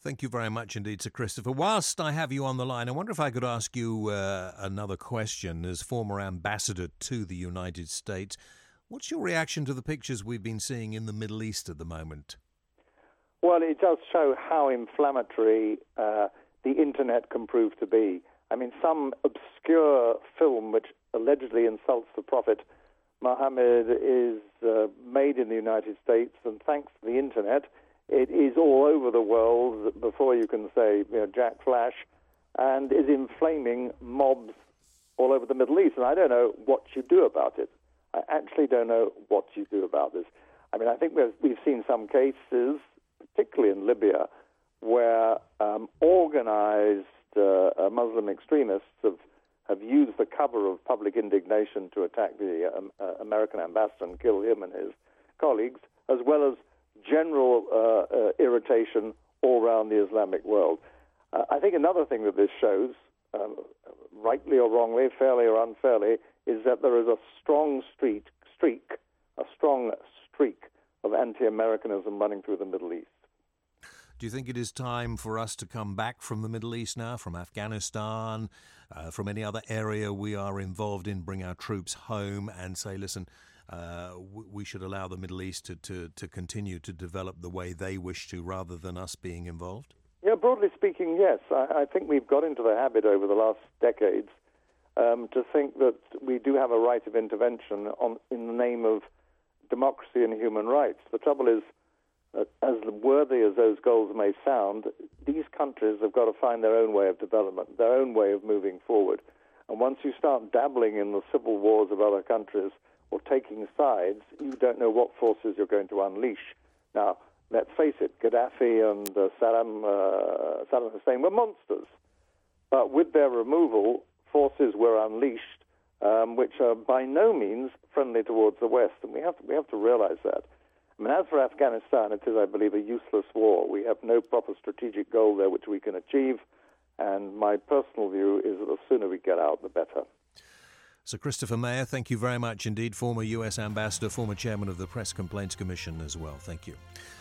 Thank you very much indeed, Sir Christopher. Whilst I have you on the line, I wonder if I could ask you another question. As former ambassador to the United States, what's your reaction to the pictures we've been seeing in the Middle East at the moment? Well, it does show how inflammatory the internet can prove to be. I mean, some obscure film which allegedly insults the Prophet Muhammad is made in the United States, and thanks to the internet, it is all over the world before you can say, Jack Flash, and is inflaming mobs all over the Middle East. And I don't know what you do about it. I actually don't know what you do about this. I mean, I think we've seen some cases, particularly in Libya, where organized Muslim extremists have used the cover of public indignation to attack the American ambassador and kill him and his colleagues, as well as general irritation all around the Islamic world. I think another thing that this shows, rightly or wrongly, fairly or unfairly, is that there is a strong streak of anti-Americanism running through the Middle East. Do you think it is time for us to come back from the Middle East now, from Afghanistan, from any other area we are involved in, bring our troops home and say, listen, we should allow the Middle East to continue to develop the way they wish to rather than us being involved? Yeah, broadly speaking, yes. I think we've got into the habit over the last decades to think that we do have a right of intervention in the name of democracy and human rights. The trouble is, as worthy as those goals may sound, these countries have got to find their own way of development, their own way of moving forward. And once you start dabbling in the civil wars of other countries or taking sides, you don't know what forces you're going to unleash. Now, let's face it, Gaddafi and Saddam Hussein were monsters. But with their removal, forces were unleashed, which are by no means friendly towards the West. And we have to realize that. I mean, as for Afghanistan, it is, I believe, a useless war. We have no proper strategic goal there which we can achieve, and my personal view is that the sooner we get out, the better. Sir Christopher Meyer, thank you very much indeed. Former US Ambassador, former Chairman of the Press Complaints Commission as well. Thank you.